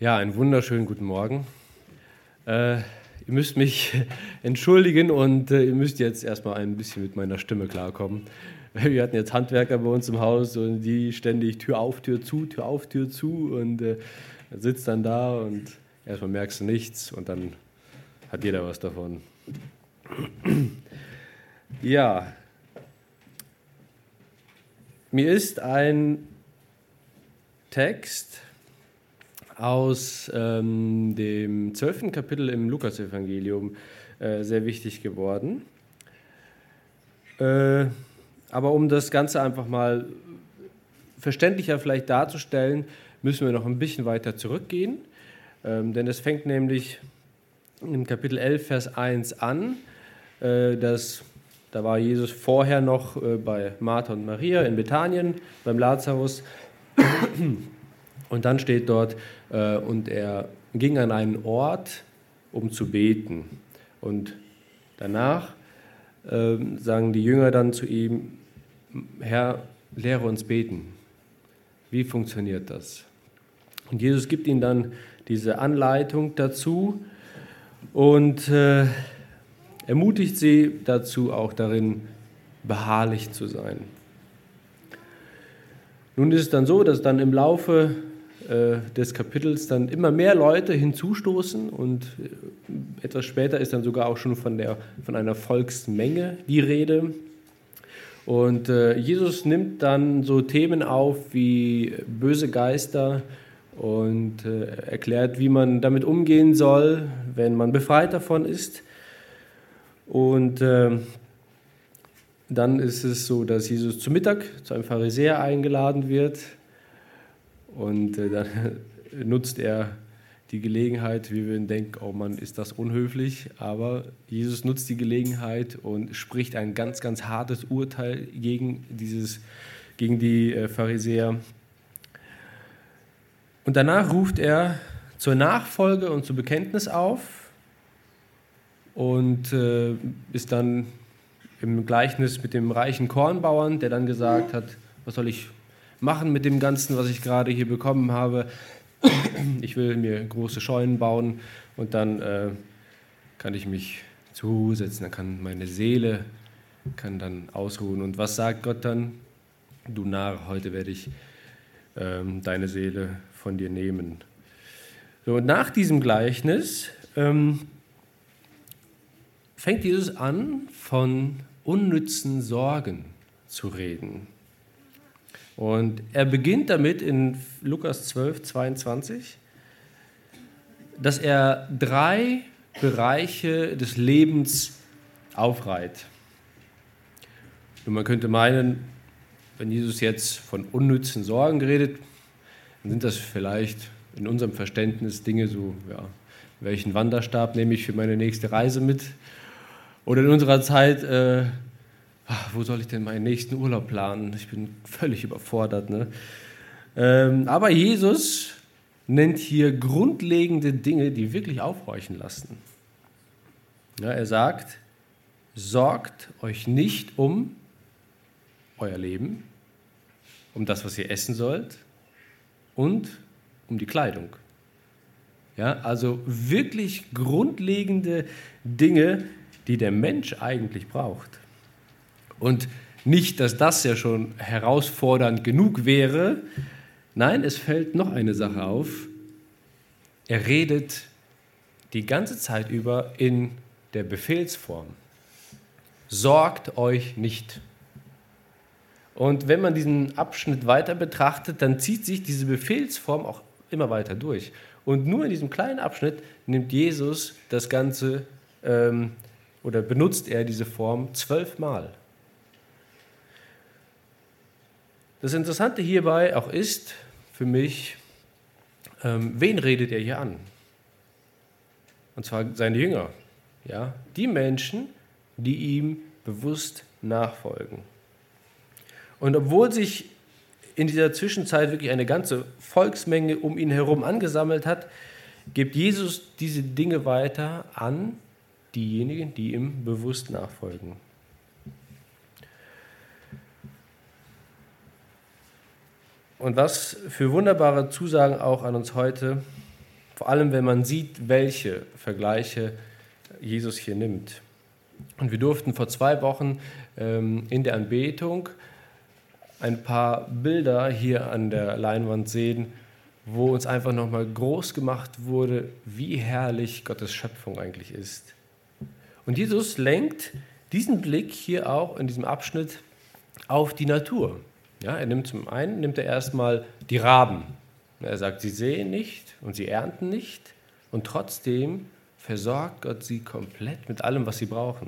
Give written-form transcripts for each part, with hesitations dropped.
Ja, einen wunderschönen guten Morgen. Ihr müsst mich entschuldigen und ihr müsst jetzt erstmal ein bisschen mit meiner Stimme klarkommen. Wir hatten jetzt Handwerker bei uns im Haus und die ständig Tür auf, Tür zu und sitzt dann da und erstmal merkst du nichts und dann hat jeder was davon. Ja, mir ist ein Text aus dem 12. Kapitel im Lukasevangelium sehr wichtig geworden. Aber um das Ganze einfach mal verständlicher vielleicht darzustellen, müssen wir noch ein bisschen weiter zurückgehen. Denn es fängt nämlich im Kapitel 11, Vers 1 an. Da war Jesus vorher noch bei Martha und Maria in Bethanien, beim Lazarus. Und dann steht dort, und er ging an einen Ort, um zu beten. Und danach sagen die Jünger dann zu ihm, Herr, lehre uns beten. Wie funktioniert das? Und Jesus gibt ihnen dann diese Anleitung dazu und ermutigt sie dazu, auch darin beharrlich zu sein. Nun ist es dann so, dass dann im Laufe des Kapitels dann immer mehr Leute hinzustoßen und etwas später ist dann sogar auch schon von einer Volksmenge die Rede. Und Jesus nimmt dann so Themen auf wie böse Geister und erklärt, wie man damit umgehen soll, wenn man befreit davon ist. Und dann ist es so, dass Jesus zu Mittag zu einem Pharisäer eingeladen wird. Und dann nutzt er die Gelegenheit, wie wir denken, oh Mann, ist das unhöflich. Aber Jesus nutzt die Gelegenheit und spricht ein ganz, ganz hartes Urteil gegen die Pharisäer. Und danach ruft er zur Nachfolge und zum Bekenntnis auf und ist dann im Gleichnis mit dem reichen Kornbauern, der dann gesagt hat, was soll ich machen mit dem Ganzen, was ich gerade hier bekommen habe. Ich will mir große Scheunen bauen und dann kann ich mich zusetzen, dann kann meine Seele dann ausruhen. Und was sagt Gott dann? Du Narr, heute werde ich deine Seele von dir nehmen. So, und nach diesem Gleichnis fängt Jesus an, von unnützen Sorgen zu reden. Und er beginnt damit in Lukas 12, 22, dass er 3 Bereiche des Lebens aufreiht. Und man könnte meinen, wenn Jesus jetzt von unnützen Sorgen redet, dann sind das vielleicht in unserem Verständnis Dinge so, ja, welchen Wanderstab nehme ich für meine nächste Reise mit? Oder in unserer Zeit, wo soll ich denn meinen nächsten Urlaub planen? Ich bin völlig überfordert. Ne? Aber Jesus nennt hier grundlegende Dinge, die wirklich aufhorchen lassen. Ja, er sagt, sorgt euch nicht um euer Leben, um das, was ihr essen sollt und um die Kleidung. Ja, also wirklich grundlegende Dinge, die der Mensch eigentlich braucht. Und nicht, dass das ja schon herausfordernd genug wäre. Nein, es fällt noch eine Sache auf. Er redet die ganze Zeit über in der Befehlsform. Sorgt euch nicht. Und wenn man diesen Abschnitt weiter betrachtet, dann zieht sich diese Befehlsform auch immer weiter durch. Und nur in diesem kleinen Abschnitt nimmt Jesus das Ganze oder benutzt er diese Form 12 Mal. Das Interessante hierbei auch ist für mich, wen redet er hier an? Und zwar seine Jünger, ja? Die Menschen, die ihm bewusst nachfolgen. Und obwohl sich in dieser Zwischenzeit wirklich eine ganze Volksmenge um ihn herum angesammelt hat, gibt Jesus diese Dinge weiter an diejenigen, die ihm bewusst nachfolgen. Und was für wunderbare Zusagen auch an uns heute, Vor allem, wenn man sieht, welche Vergleiche Jesus hier nimmt. Und wir durften vor 2 Wochen in der Anbetung ein paar Bilder hier an der Leinwand sehen, wo uns einfach nochmal groß gemacht wurde, wie herrlich Gottes Schöpfung eigentlich ist. Und Jesus lenkt diesen Blick hier auch in diesem Abschnitt auf die Natur. Ja, zum einen nimmt er erstmal die Raben. Er sagt, sie säen nicht und sie ernten nicht und trotzdem versorgt Gott sie komplett mit allem, was sie brauchen.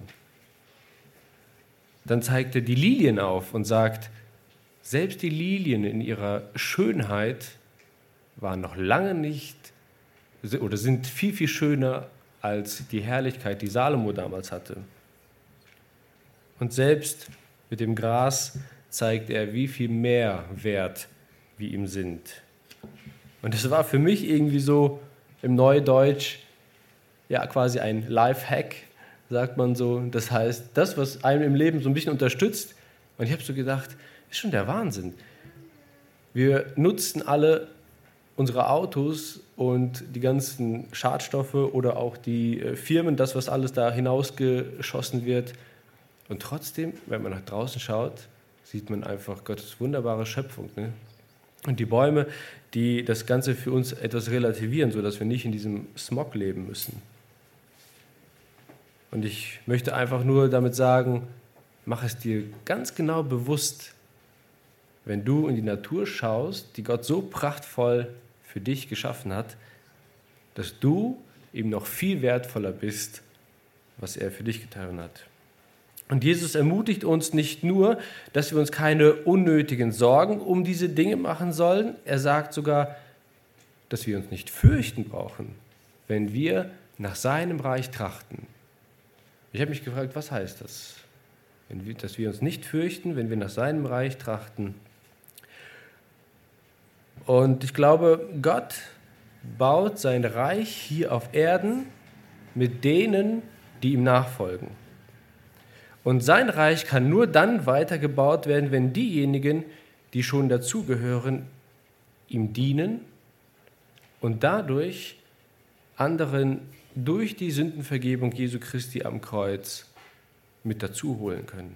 Dann zeigt er die Lilien auf und sagt, selbst die Lilien in ihrer Schönheit waren noch lange nicht oder sind viel, viel schöner als die Herrlichkeit, die Salomo damals hatte. Und selbst mit dem Gras zeigt er, wie viel mehr wert wir ihm sind. Und das war für mich irgendwie so im Neudeutsch ja quasi ein Lifehack, sagt man so. Das heißt, das, was einem im Leben so ein bisschen unterstützt. Und ich habe so gedacht, ist schon der Wahnsinn. Wir nutzen alle unsere Autos und die ganzen Schadstoffe oder auch die Firmen, das, was alles da hinausgeschossen wird. Und trotzdem, wenn man nach draußen schaut, sieht man einfach Gottes wunderbare Schöpfung. Ne? Und die Bäume, die das Ganze für uns etwas relativieren, sodass wir nicht in diesem Smog leben müssen. Und ich möchte einfach nur damit sagen, mach es dir ganz genau bewusst, wenn du in die Natur schaust, die Gott so prachtvoll für dich geschaffen hat, dass du ihm noch viel wertvoller bist, was er für dich getan hat. Und Jesus ermutigt uns nicht nur, dass wir uns keine unnötigen Sorgen um diese Dinge machen sollen. Er sagt sogar, dass wir uns nicht fürchten brauchen, wenn wir nach seinem Reich trachten. Ich habe mich gefragt, was heißt das? Dass wir uns nicht fürchten, wenn wir nach seinem Reich trachten. Und ich glaube, Gott baut sein Reich hier auf Erden mit denen, die ihm nachfolgen. Und sein Reich kann nur dann weitergebaut werden, wenn diejenigen, die schon dazugehören, ihm dienen und dadurch anderen durch die Sündenvergebung Jesu Christi am Kreuz mit dazu holen können.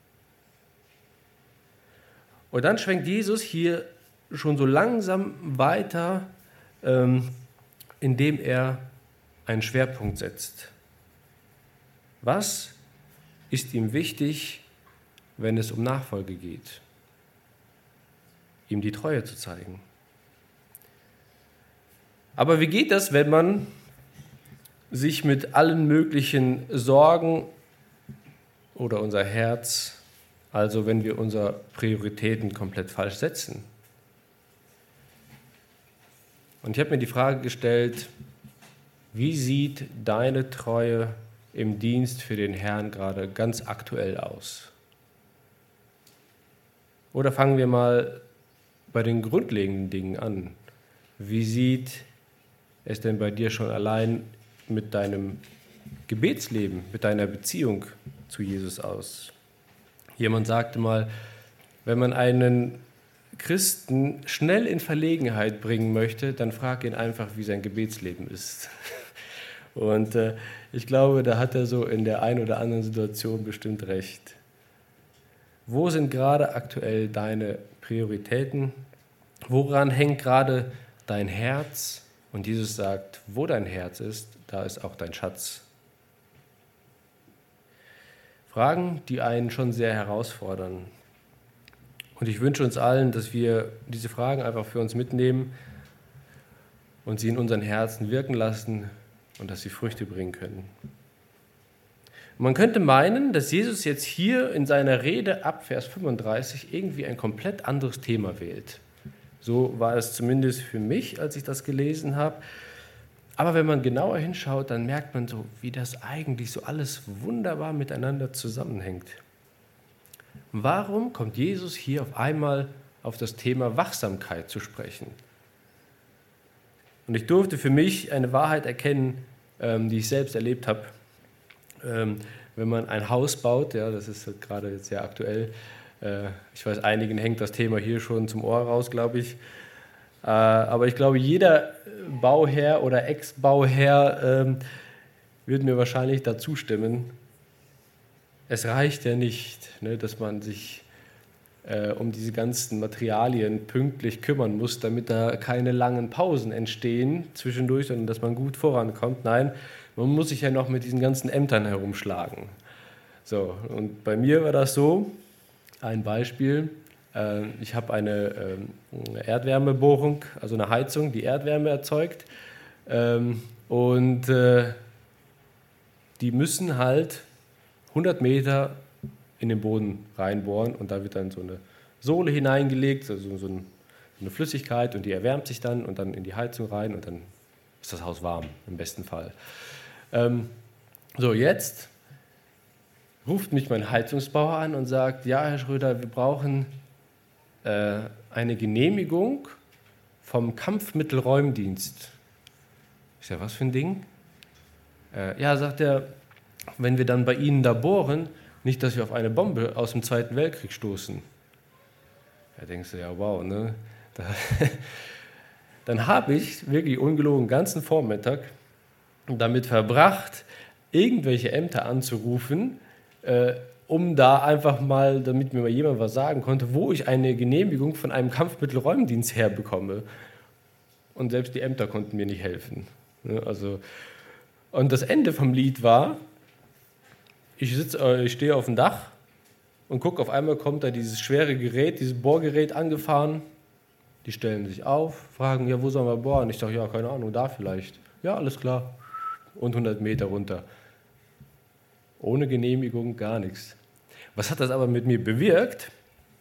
Und dann schwenkt Jesus hier schon so langsam weiter, indem er einen Schwerpunkt setzt. Was ist ihm wichtig, wenn es um Nachfolge geht? Ihm die Treue zu zeigen. Aber wie geht das, wenn man sich mit allen möglichen Sorgen oder unser Herz, also wenn wir unsere Prioritäten komplett falsch setzen? Und ich habe mir die Frage gestellt, wie sieht deine Treue im Dienst für den Herrn gerade ganz aktuell aus? Oder fangen wir mal bei den grundlegenden Dingen an. Wie sieht es denn bei dir schon allein mit deinem Gebetsleben, mit deiner Beziehung zu Jesus aus? Jemand sagte mal, wenn man einen Christen schnell in Verlegenheit bringen möchte, dann frag ihn einfach, wie sein Gebetsleben ist. Und ich glaube, da hat er so in der einen oder anderen Situation bestimmt recht. Wo sind gerade aktuell deine Prioritäten? Woran hängt gerade dein Herz? Und Jesus sagt, wo dein Herz ist, da ist auch dein Schatz. Fragen, die einen schon sehr herausfordern. Und ich wünsche uns allen, dass wir diese Fragen einfach für uns mitnehmen und sie in unseren Herzen wirken lassen und dass sie Früchte bringen können. Und man könnte meinen, dass Jesus jetzt hier in seiner Rede ab Vers 35 irgendwie ein komplett anderes Thema wählt. So war es zumindest für mich, als ich das gelesen habe. Aber wenn man genauer hinschaut, dann merkt man so, wie das eigentlich so alles wunderbar miteinander zusammenhängt. Warum kommt Jesus hier auf einmal auf das Thema Wachsamkeit zu sprechen? Und ich durfte für mich eine Wahrheit erkennen, die ich selbst erlebt habe. Wenn man ein Haus baut, ja, das ist gerade jetzt sehr aktuell, ich weiß, einigen hängt das Thema hier schon zum Ohr raus, glaube ich. Aber ich glaube, jeder Bauherr oder Ex-Bauherr wird mir wahrscheinlich dazu stimmen. Es reicht ja nicht, ne, dass man sich um diese ganzen Materialien pünktlich kümmern muss, damit da keine langen Pausen entstehen zwischendurch, sondern dass man gut vorankommt. Nein, man muss sich ja noch mit diesen ganzen Ämtern herumschlagen. So, und bei mir war das so, ein Beispiel, ich habe eine Erdwärmebohrung, also eine Heizung, die Erdwärme erzeugt, und die müssen halt 100 Meter in den Boden reinbohren und da wird dann so eine Sohle hineingelegt, also so eine Flüssigkeit, und die erwärmt sich dann und dann in die Heizung rein und dann ist das Haus warm, im besten Fall. So, jetzt ruft mich mein Heizungsbauer an und sagt, ja, Herr Schröder, wir brauchen eine Genehmigung vom Kampfmittelräumdienst. Ich sage, was für ein Ding? Ja, sagt er, wenn wir dann bei Ihnen da bohren, nicht, dass wir auf eine Bombe aus dem Zweiten Weltkrieg stoßen. Da denkst du, ja, wow, ne? Dann habe ich wirklich ungelogen den ganzen Vormittag damit verbracht, irgendwelche Ämter anzurufen, um da einfach mal, damit mir mal jemand was sagen konnte, wo ich eine Genehmigung von einem Kampfmittelräumdienst herbekomme. Und selbst die Ämter konnten mir nicht helfen. Also, und das Ende vom Lied war, ich stehe auf dem Dach und gucke, auf einmal kommt da dieses schwere Gerät, dieses Bohrgerät angefahren. Die stellen sich auf, fragen, ja, wo sollen wir bohren? Ich sage, ja, keine Ahnung, da vielleicht. Ja, alles klar. Und 100 Meter runter. Ohne Genehmigung, gar nichts. Was hat das aber mit mir bewirkt?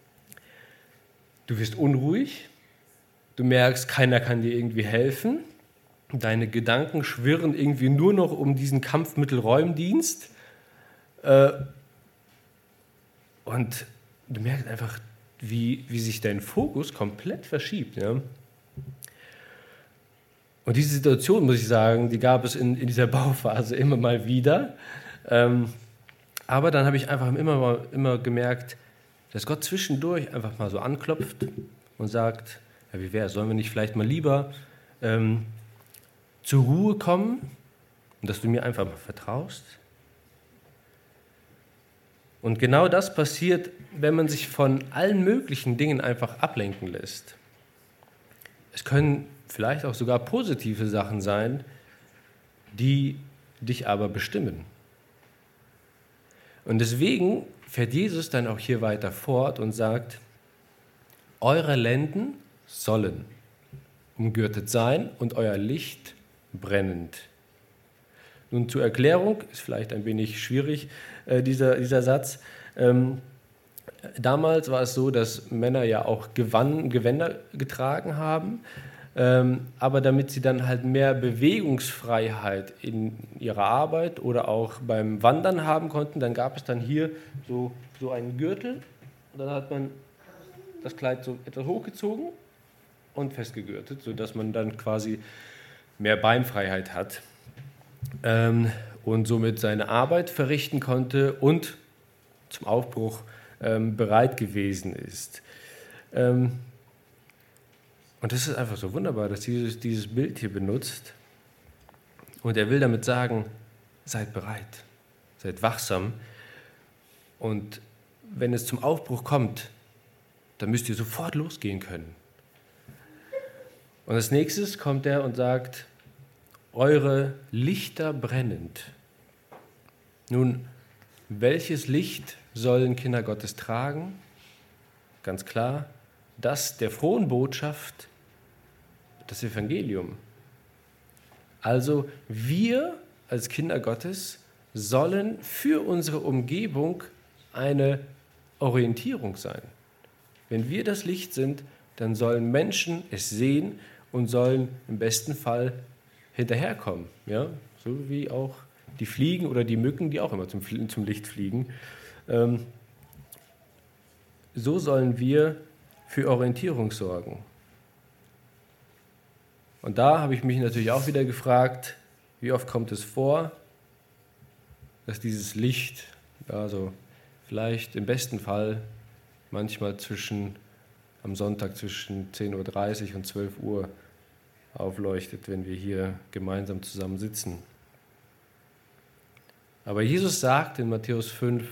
Du wirst unruhig, du merkst, keiner kann dir irgendwie helfen, deine Gedanken schwirren irgendwie nur noch um diesen Kampfmittelräumdienst und du merkst einfach, wie sich dein Fokus komplett verschiebt. Ja? Und diese Situation, muss ich sagen, die gab es in dieser Bauphase immer mal wieder. Aber dann habe ich einfach immer gemerkt, dass Gott zwischendurch einfach mal so anklopft und sagt, ja, wie wäre es, sollen wir nicht vielleicht mal lieber zur Ruhe kommen und dass du mir einfach mal vertraust? Und genau das passiert, wenn man sich von allen möglichen Dingen einfach ablenken lässt. Es können vielleicht auch sogar positive Sachen sein, die dich aber bestimmen. Und deswegen fährt Jesus dann auch hier weiter fort und sagt, eure Lenden sollen umgürtet sein und euer Licht brennend. Nun zur Erklärung, ist vielleicht ein wenig schwierig, dieser Satz. Damals war es so, dass Männer ja auch Gewänder getragen haben, aber damit sie dann halt mehr Bewegungsfreiheit in ihrer Arbeit oder auch beim Wandern haben konnten, dann gab es dann hier so einen Gürtel und dann hat man das Kleid so etwas hochgezogen und festgegürtet, sodass man dann quasi mehr Beinfreiheit hat und somit seine Arbeit verrichten konnte und zum Aufbruch bereit gewesen ist. Und das ist einfach so wunderbar, dass Jesus dieses Bild hier benutzt. Und er will damit sagen, seid bereit, seid wachsam. Und wenn es zum Aufbruch kommt, dann müsst ihr sofort losgehen können. Und als nächstes kommt er und sagt, eure Lichter brennend. Nun, welches Licht sollen Kinder Gottes tragen? Ganz klar, das der frohen Botschaft, das Evangelium. Also wir als Kinder Gottes sollen für unsere Umgebung eine Orientierung sein. Wenn wir das Licht sind, dann sollen Menschen es sehen und sollen im besten Fall hinterherkommen. Ja? So wie auch die Fliegen oder die Mücken, die auch immer zum Licht fliegen. So sollen wir für Orientierung sorgen. Und da habe ich mich natürlich auch wieder gefragt, wie oft kommt es vor, dass dieses Licht, also vielleicht im besten Fall manchmal zwischen am Sonntag zwischen 10:30 Uhr und 12 Uhr aufleuchtet, wenn wir hier gemeinsam zusammen sitzen. Aber Jesus sagt in Matthäus 5,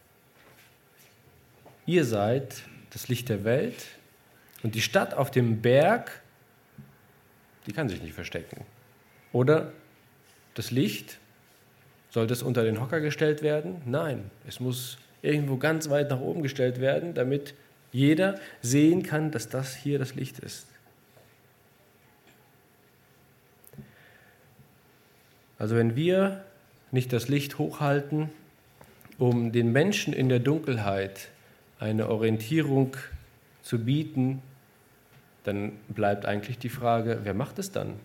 ihr seid das Licht der Welt und die Stadt auf dem Berg, die kann sich nicht verstecken. Oder das Licht, sollte es unter den Hocker gestellt werden? Nein, es muss irgendwo ganz weit nach oben gestellt werden, damit jeder sehen kann, dass das hier das Licht ist. Also wenn wir nicht das Licht hochhalten, um den Menschen in der Dunkelheit eine Orientierung zu bieten, dann bleibt eigentlich die Frage, wer macht es dann?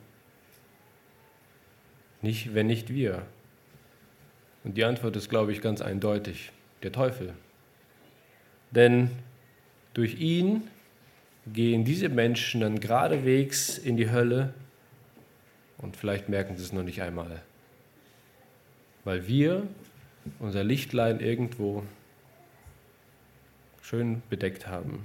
Nicht, wenn nicht wir. Und die Antwort ist, glaube ich, ganz eindeutig: der Teufel. Denn durch ihn gehen diese Menschen dann geradewegs in die Hölle und vielleicht merken sie es noch nicht einmal, weil wir unser Lichtlein irgendwo schön bedeckt haben.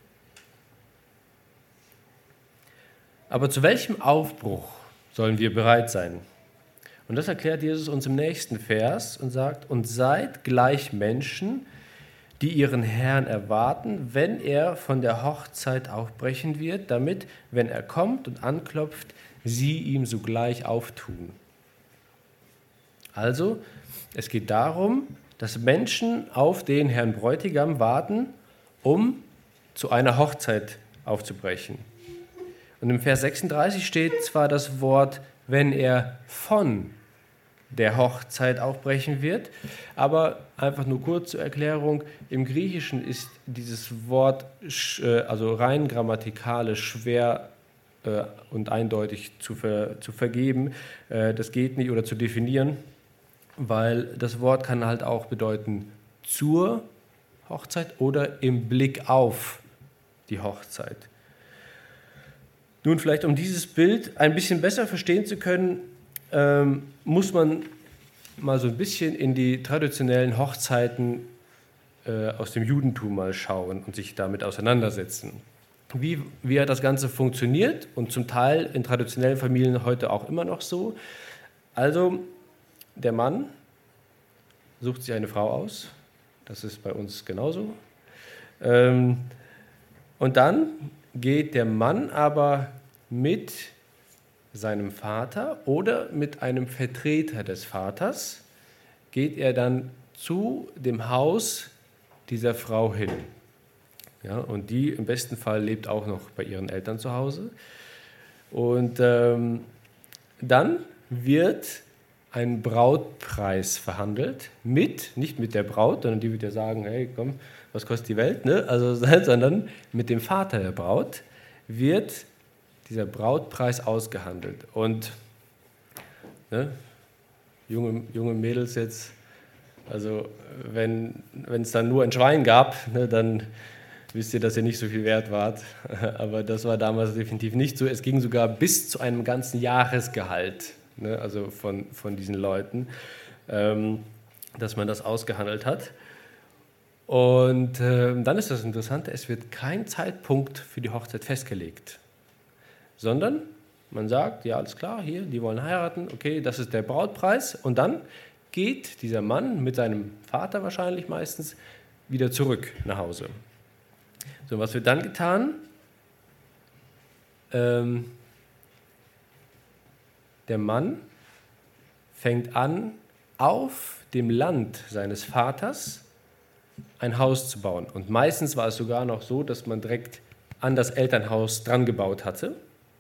Aber zu welchem Aufbruch sollen wir bereit sein? Und das erklärt Jesus uns im nächsten Vers und sagt, und seid gleich Menschen, die ihren Herrn erwarten, wenn er von der Hochzeit aufbrechen wird, damit, wenn er kommt und anklopft, sie ihm sogleich auftun. Also, es geht darum, dass Menschen auf den Herrn Bräutigam warten, um zu einer Hochzeit aufzubrechen. Und im Vers 36 steht zwar das Wort, wenn er von der Hochzeit aufbrechen wird, aber einfach nur kurz zur Erklärung, im Griechischen ist dieses Wort also rein grammatikalisch schwer und eindeutig zu vergeben. Das geht nicht, oder zu definieren, weil das Wort kann halt auch bedeuten zur Hochzeit oder im Blick auf die Hochzeit. Nun, vielleicht um dieses Bild ein bisschen besser verstehen zu können, muss man mal so ein bisschen in die traditionellen Hochzeiten aus dem Judentum mal schauen und sich damit auseinandersetzen. Wie hat das Ganze funktioniert und zum Teil in traditionellen Familien heute auch immer noch so. Also der Mann sucht sich eine Frau aus, das ist bei uns genauso. Und dann geht der Mann aber mit seinem Vater oder mit einem Vertreter des Vaters, geht er dann zu dem Haus dieser Frau hin. Ja, und die im besten Fall lebt auch noch bei ihren Eltern zu Hause. Und dann wird ein Brautpreis verhandelt, nicht mit der Braut, sondern die wird ja sagen, hey, komm, was kostet die Welt? Ne? Also, sondern mit dem Vater der Braut wird dieser Brautpreis ausgehandelt. Und ne, junge Mädels jetzt, also wenn es dann nur ein Schwein gab, ne, dann wisst ihr, dass ihr nicht so viel wert wart. Aber das war damals definitiv nicht so. Es ging sogar bis zu einem ganzen Jahresgehalt, ne, also von diesen Leuten, dass man das ausgehandelt hat. Und dann ist das Interessante, es wird kein Zeitpunkt für die Hochzeit festgelegt, sondern man sagt, ja, alles klar, hier, die wollen heiraten, okay, das ist der Brautpreis. Und dann geht dieser Mann mit seinem Vater wahrscheinlich meistens wieder zurück nach Hause. So, was wird dann getan? Der Mann fängt an, auf dem Land seines Vaters ein Haus zu bauen. Und meistens war es sogar noch so, dass man direkt an das Elternhaus dran gebaut hatte.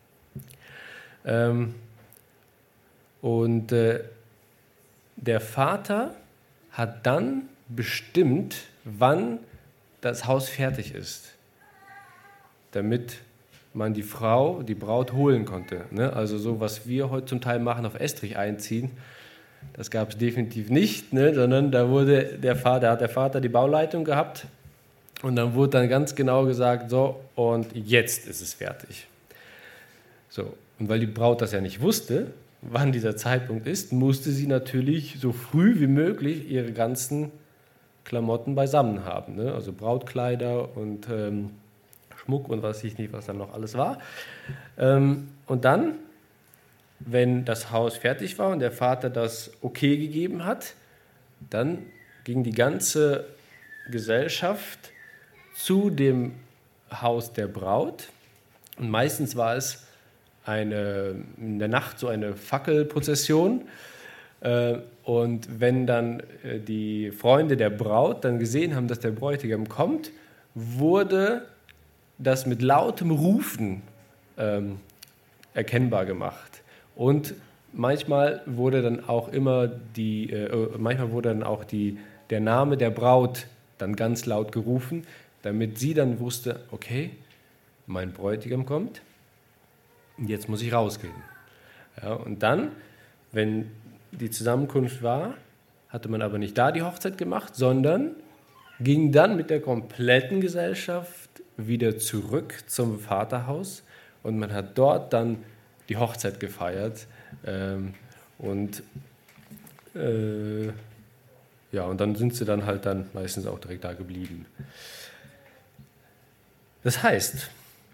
Und der Vater hat dann bestimmt, wann das Haus fertig ist, damit man die Braut holen konnte. Ne? Also so, was wir heute zum Teil machen, auf Estrich einziehen, das gab es definitiv nicht, ne? Sondern da hat der Vater die Bauleitung gehabt und dann wurde dann ganz genau gesagt, so, und jetzt ist es fertig. So, und weil die Braut das ja nicht wusste, wann dieser Zeitpunkt ist, musste sie natürlich so früh wie möglich ihre ganzen Klamotten beisammen haben. Ne? Also Brautkleider und Schmuck und weiß ich nicht, was dann noch alles war. Und dann, wenn das Haus fertig war und der Vater das okay gegeben hat, dann ging die ganze Gesellschaft zu dem Haus der Braut. Und meistens war es in der Nacht so eine Fackelprozession. Und wenn dann die Freunde der Braut dann gesehen haben, dass der Bräutigam kommt, wurde das mit lautem Rufen erkennbar gemacht. Und manchmal wurde dann auch der Name der Braut dann ganz laut gerufen, damit sie dann wusste, okay, mein Bräutigam kommt, jetzt muss ich rausgehen. Ja, und dann, wenn die Zusammenkunft war, hatte man aber nicht da die Hochzeit gemacht, sondern ging dann mit der kompletten Gesellschaft wieder zurück zum Vaterhaus und man hat dort dann die Hochzeit gefeiert und dann sind sie dann halt dann meistens auch direkt da geblieben. Das heißt,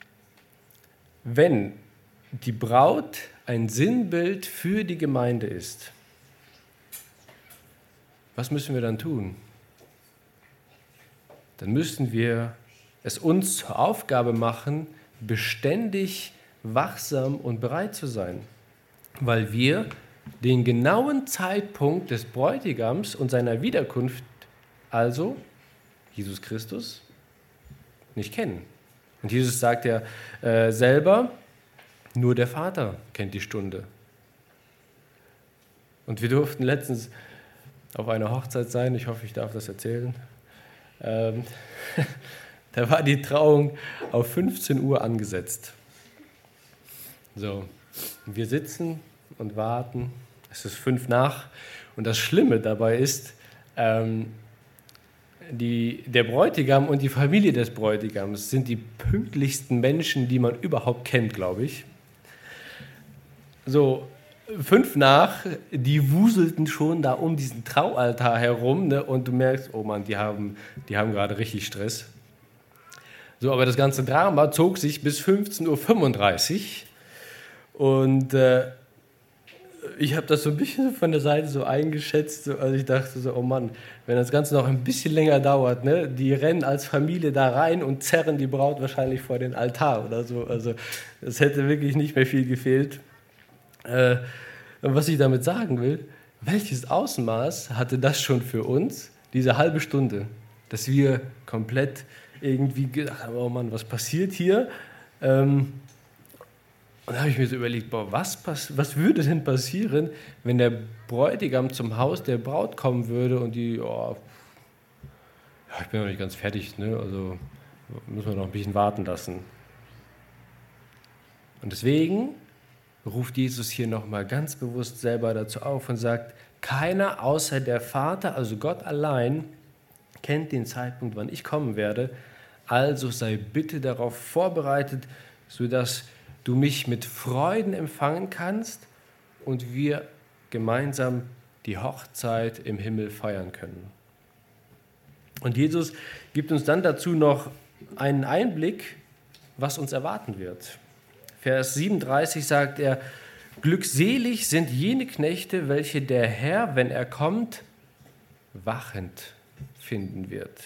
wenn die Braut ein Sinnbild für die Gemeinde ist, was müssen wir dann tun? Dann müssen wir es uns zur Aufgabe machen, beständig wachsam und bereit zu sein, weil wir den genauen Zeitpunkt des Bräutigams und seiner Wiederkunft, also Jesus Christus, nicht kennen. Und Jesus sagt ja selber, nur der Vater kennt die Stunde. Und wir durften letztens auf einer Hochzeit sein, ich hoffe, ich darf das erzählen. Da war die Trauung auf 15 Uhr angesetzt. So, wir sitzen und warten, es ist 5 nach und das Schlimme dabei ist, der Bräutigam und die Familie des Bräutigams sind die pünktlichsten Menschen, die man überhaupt kennt, glaube ich. So, 5 nach, die wuselten schon da um diesen Traualtar herum, ne, und du merkst, oh Mann, die haben gerade richtig Stress. So, aber das ganze Drama zog sich bis 15:35 Uhr und ich habe das so ein bisschen von der Seite so eingeschätzt, also ich dachte so, oh Mann, wenn das Ganze noch ein bisschen länger dauert, ne, die rennen als Familie da rein und zerren die Braut wahrscheinlich vor den Altar oder so, also es hätte wirklich nicht mehr viel gefehlt. Was ich damit sagen will, welches Ausmaß hatte das schon für uns, diese halbe Stunde, dass wir komplett irgendwie gedacht haben, oh Mann, was passiert hier? Und da habe ich mir so überlegt, was würde denn passieren, wenn der Bräutigam zum Haus der Braut kommen würde und die, ich bin noch nicht ganz fertig, ne? Also müssen wir noch ein bisschen warten lassen. Und deswegen ruft Jesus hier nochmal ganz bewusst selber dazu auf und sagt, keiner außer der Vater, also Gott allein, kennt den Zeitpunkt, wann ich kommen werde, also sei bitte darauf vorbereitet, sodass du mich mit Freuden empfangen kannst und wir gemeinsam die Hochzeit im Himmel feiern können. Und Jesus gibt uns dann dazu noch einen Einblick, was uns erwarten wird. Vers 37 sagt er, glückselig sind jene Knechte, welche der Herr, wenn er kommt, wachend finden wird.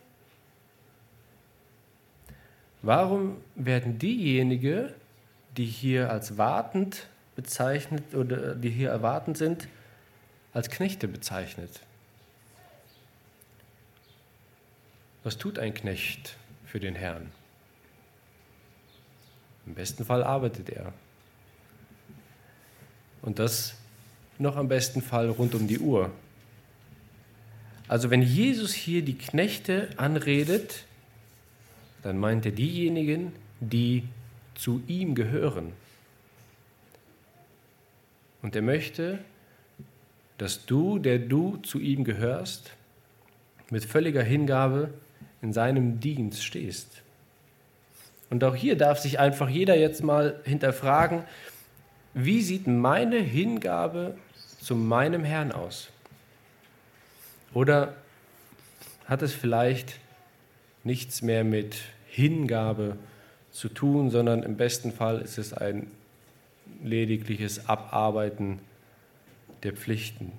Warum werden diejenigen, die hier als wartend bezeichnet oder die hier erwartend sind, als Knechte bezeichnet? Was tut ein Knecht für den Herrn? Im besten Fall arbeitet er. Und das noch am besten Fall rund um die Uhr. Also wenn Jesus hier die Knechte anredet, dann meint er diejenigen, die zu ihm gehören. Und er möchte, dass du, der du zu ihm gehörst, mit völliger Hingabe in seinem Dienst stehst. Und auch hier darf sich einfach jeder jetzt mal hinterfragen, wie sieht meine Hingabe zu meinem Herrn aus? Oder hat es vielleicht nichts mehr mit Hingabe zu tun, sondern im besten Fall ist es ein ledigliches Abarbeiten der Pflichten.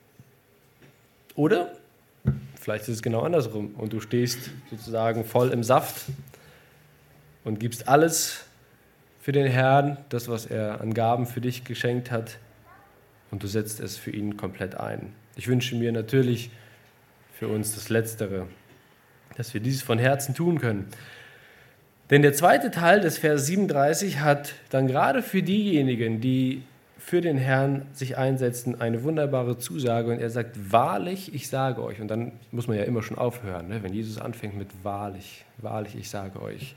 Oder vielleicht ist es genau andersrum und du stehst sozusagen voll im Saft und gibst alles für den Herrn, das, was er an Gaben für dich geschenkt hat, und du setzt es für ihn komplett ein. Ich wünsche mir natürlich für uns das Letztere, dass wir dies von Herzen tun können. Denn der zweite Teil des Vers 37 hat dann gerade für diejenigen, die für den Herrn sich einsetzen, eine wunderbare Zusage. Und er sagt, wahrlich, ich sage euch. Und dann muss man ja immer schon aufhören, ne? Wenn Jesus anfängt mit wahrlich, wahrlich, ich sage euch.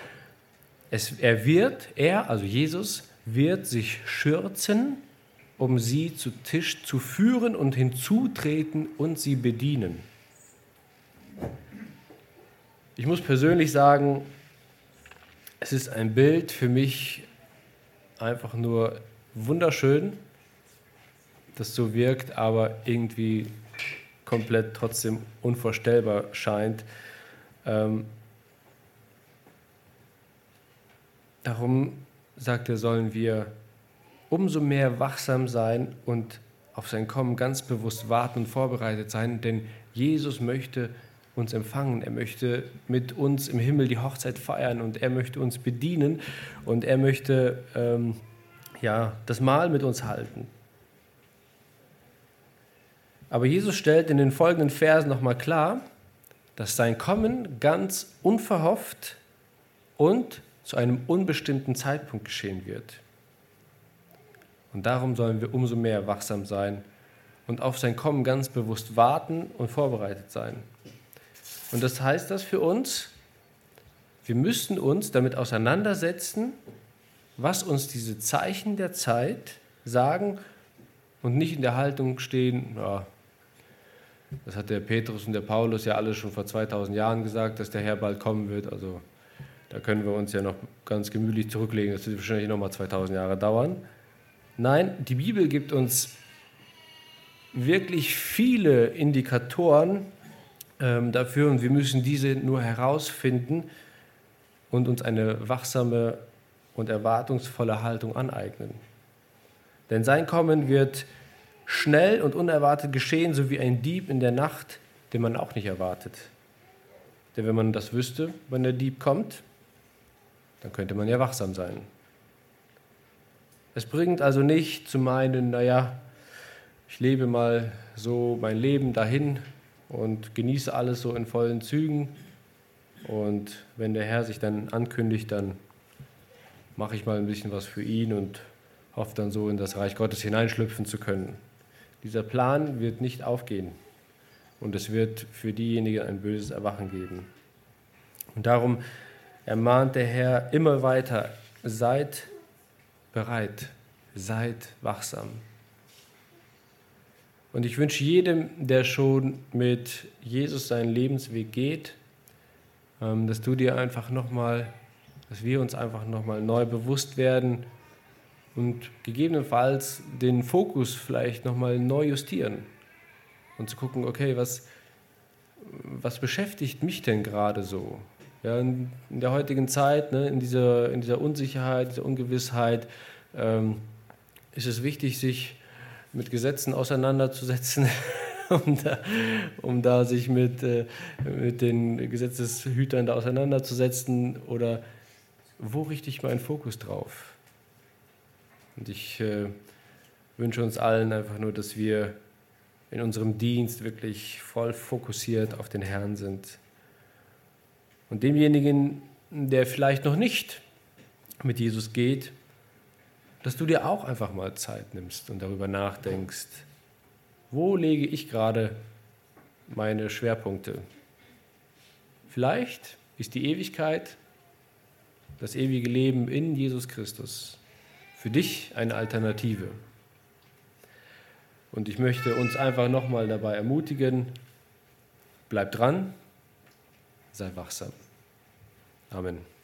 Also Jesus, wird sich schürzen, um sie zu Tisch zu führen und hinzutreten und sie bedienen. Ich muss persönlich sagen, es ist ein Bild für mich einfach nur wunderschön, das so wirkt, aber irgendwie komplett trotzdem unvorstellbar scheint. Darum, sagt er, sollen wir umso mehr wachsam sein und auf sein Kommen ganz bewusst warten und vorbereitet sein, denn Jesus möchte uns empfangen, er möchte mit uns im Himmel die Hochzeit feiern und er möchte uns bedienen und er möchte das Mahl mit uns halten. Aber Jesus stellt in den folgenden Versen nochmal klar, dass sein Kommen ganz unverhofft und zu einem unbestimmten Zeitpunkt geschehen wird. Und darum sollen wir umso mehr wachsam sein und auf sein Kommen ganz bewusst warten und vorbereitet sein. Und das heißt das für uns, wir müssen uns damit auseinandersetzen, was uns diese Zeichen der Zeit sagen und nicht in der Haltung stehen, ja, das hat der Petrus und der Paulus ja alle schon vor 2000 Jahren gesagt, dass der Herr bald kommen wird. Also da können wir uns ja noch ganz gemütlich zurücklegen, das wird wahrscheinlich noch mal 2000 Jahre dauern. Nein, die Bibel gibt uns wirklich viele Indikatoren dafür und wir müssen diese nur herausfinden und uns eine wachsame und erwartungsvolle Haltung aneignen. Denn sein Kommen wird schnell und unerwartet geschehen, so wie ein Dieb in der Nacht, den man auch nicht erwartet. Denn wenn man das wüsste, wann der Dieb kommt, dann könnte man ja wachsam sein. Es bringt also nicht zu meinen, ich lebe mal so mein Leben dahin und genieße alles so in vollen Zügen. Und wenn der Herr sich dann ankündigt, dann mache ich mal ein bisschen was für ihn und hoffe dann so in das Reich Gottes hineinschlüpfen zu können. Dieser Plan wird nicht aufgehen und es wird für diejenigen ein böses Erwachen geben. Und darum ermahnt der Herr immer weiter, seid bereit, seid wachsam. Und ich wünsche jedem, der schon mit Jesus seinen Lebensweg geht, dass wir uns einfach nochmal neu bewusst werden und gegebenenfalls den Fokus vielleicht nochmal neu justieren und zu gucken, okay, was beschäftigt mich denn gerade so? Ja, in der heutigen Zeit, in dieser Unsicherheit, dieser Ungewissheit, ist es wichtig, sich mit Gesetzen auseinanderzusetzen, um da sich mit den Gesetzeshütern da auseinanderzusetzen, oder wo richte ich meinen Fokus drauf? Und ich wünsche uns allen einfach nur, dass wir in unserem Dienst wirklich voll fokussiert auf den Herrn sind. Und demjenigen, der vielleicht noch nicht mit Jesus geht, dass du dir auch einfach mal Zeit nimmst und darüber nachdenkst, wo lege ich gerade meine Schwerpunkte? Vielleicht ist die Ewigkeit, das ewige Leben in Jesus Christus für dich eine Alternative. Und ich möchte uns einfach nochmal dabei ermutigen, bleib dran, sei wachsam. Amen.